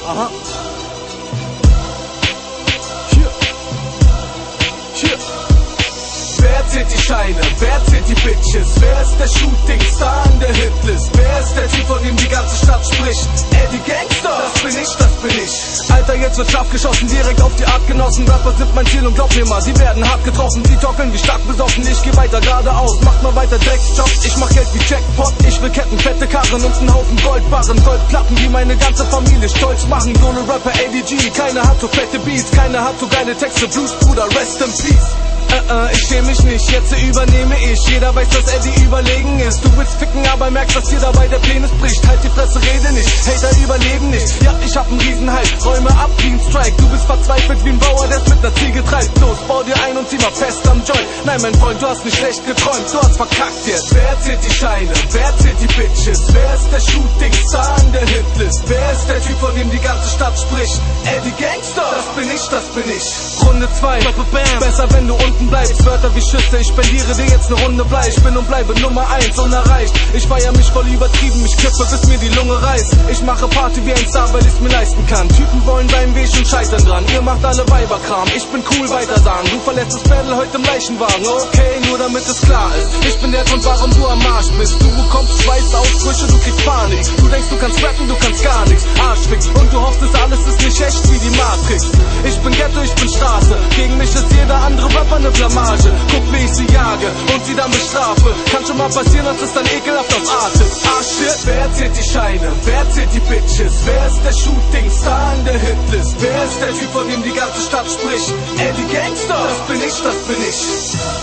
Aha. Hier. Hier. Wer zählt die Scheine? Wer zählt die Bitches? Wer ist der Shootingstar in der Hitlist? Wer ist der Typ, von dem die ganze Stadt spricht? Eddie Gangster, das bin ich, das bin ich. Alter, jetzt wird scharf geschossen, direkt auf die Artgenossen. Rapper sind mein Ziel und glaub mir mal, sie werden hart getroffen. Die talken wie stark besoffen, ich geh weiter geradeaus. Macht mal weiter Drecksjobs, ich mach Geld wie Jackpot. Ich will Ketten, fette Karren und einen Haufen Goldbarren. Goldplatten, die meine ganze Familie stolz machen. So ne Rapper ADG, keiner hat so fette Beats, keiner hat so geile Texte. Blues, Bruder, rest in peace. Ich schäm mich nicht, jetzt übernehme ich. Jeder weiß, dass Eddie überlegen ist. Du willst ficken, aber merkst, dass dir dabei der Penis bricht. Halt die Fresse, rede nicht, Hater überleben nicht. Ja, ich hab einen Riesenhalt, räume ab wie ein Strike. Du bist verzweifelt wie ein Bauer, der's mit ner Ziege treibt. Los, bau dir ein und zieh mal fest am Joint. Nein, mein Freund, du hast nicht schlecht geträumt, du hast verkackt jetzt. Wer zählt die Scheine? Wer zählt die Bitches? Wer ist der Shootingstar in der Hitlist? Wer ist der Typ, von dem die ganze Stadt spricht? Eddie Gangster, das bin ich, das bin ich. Runde 2, besser wenn du unten bleibst. Wörter wie Schüsse, ich spendiere dir jetzt ne Runde Blei. Ich bin und bleibe Nummer 1 unerreicht. Ich feier mich voll übertrieben, ich kippe bis mir die Lunge reißt. Ich mache Party wie ein Star, weil ich's mir leisten kann. Typen wollen beim Weg und scheitern dran. Ihr macht alle Weiberkram, ich bin cool, weiter sagen. Du verlässt das Battle heute im Leichenwagen. Okay, nur damit es klar ist, ich bin der Grund, warum du am Arsch bist. Du bekommst Schweißausbrüche, du kriegst Panik. Du denkst, du kannst rappen, du kannst gar nichts. Arschfick, und du hoffst, dass alles ist nicht echt wie die Matrix. Ich bin Ghetto, ich bin Straße. Gegen mich ist jeder andere Rapper ne Blamage. Guck, wie ich sie jage und sie dann bestrafe. Kann schon mal passieren, dass es dann ekelhaft ausartet. Shit. Wer zählt die Scheine? Wer zählt die Bitches? Wer ist der Shootingstar in der Hitlist? Wer ist der Typ, von dem die ganze Stadt spricht? Eddie Gangster, das bin ich, das bin ich.